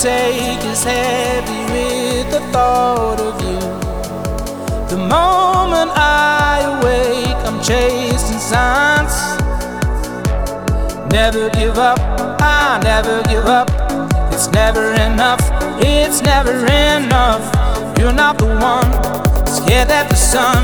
take is heavy with the thought of you. The moment I awake, I'm chasing signs. Never give up, I never give up. It's never enough, it's never enough. You're not the one, scared that the sun